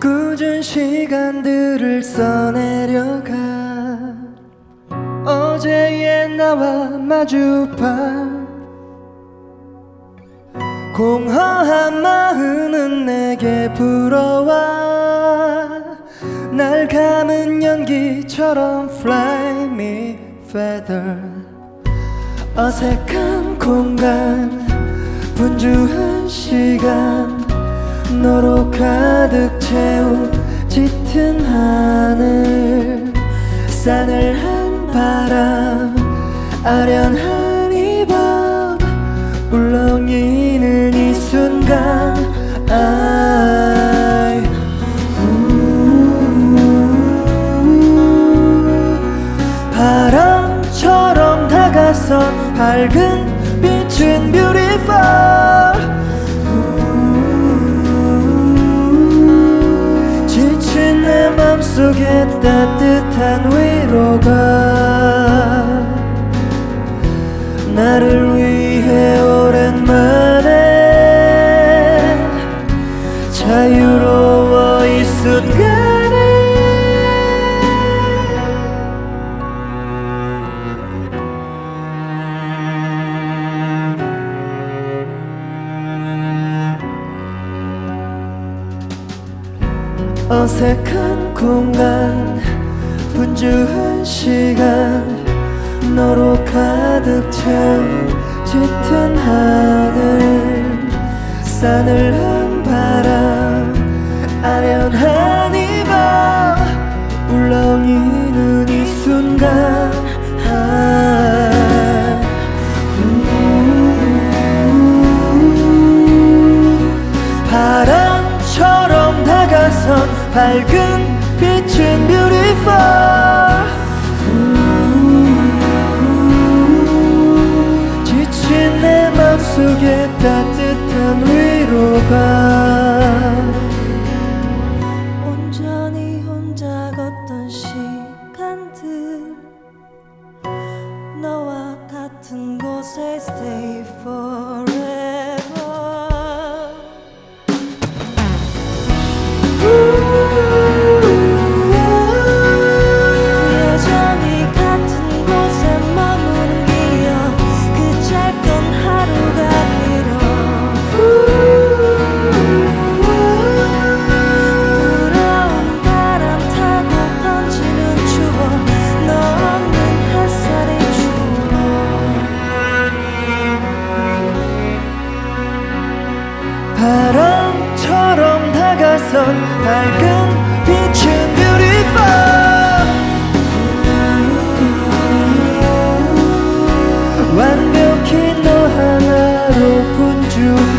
꾸준 시간들을 써내려가 어제의 나와 마주봐 공허한 마음은 내게 불어와 날 감은 연기처럼 Fly me feather 어색한 공간 분주한 시간 너로 가득 채운 짙은 하늘 싸늘한 바람 아련한 이 밤 울렁이는 이 순간 바람처럼 다가선 밝은 빛은 beautiful 지친 내 맘속에 따뜻한 위로가 나를 위해 오랜만에 자유로워 이 순간에 어색한 공간 분주한 시간 너로 가득 채운 짙은 하늘 싸늘한 바람 아련한 이 밤 울렁이는 이 순간 바람처럼 다가선 밝은 빛은 beautiful 지친 내 맘속에 따뜻한 위로가 온전히 혼자 걷던 시간들 너와 같은 곳에 stay forever 여전히 같은 곳에 머무는 기억 그 짧던 하루가 길어 불어온 바람 타고 번지는 추억 너 없는 햇살이 추워 바람처럼 다가선 밝은 빛은 beautiful 완벽히 너 하나로 분주한